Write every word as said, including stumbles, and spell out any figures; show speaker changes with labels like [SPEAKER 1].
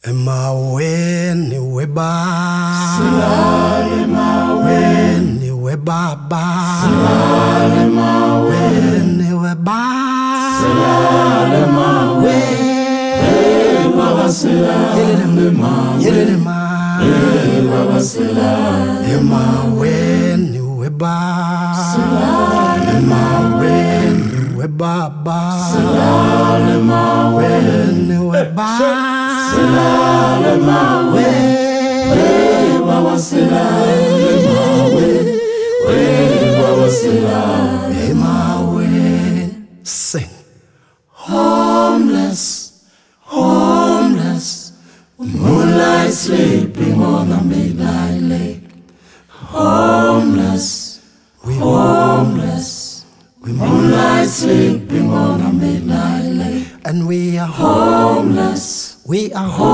[SPEAKER 1] Emaweni weba
[SPEAKER 2] Silale maweni
[SPEAKER 1] webaba
[SPEAKER 2] Silale maweni
[SPEAKER 1] weba
[SPEAKER 2] Silale maweni Baba silale maweni
[SPEAKER 1] Yelele ma
[SPEAKER 2] Baba silale
[SPEAKER 1] Emaweni weba
[SPEAKER 2] Silale
[SPEAKER 1] maweni webaba
[SPEAKER 2] Silale maweni
[SPEAKER 1] weba
[SPEAKER 2] Silale maweni Baba silale maweni Baba silale
[SPEAKER 1] maweni. Sing.
[SPEAKER 2] Homeless, homeless, moonlight sleeping on a midnight lake. Homeless, we homeless, we moonlight sleeping on a midnight lake.
[SPEAKER 1] And we are
[SPEAKER 2] Homeless,
[SPEAKER 1] we are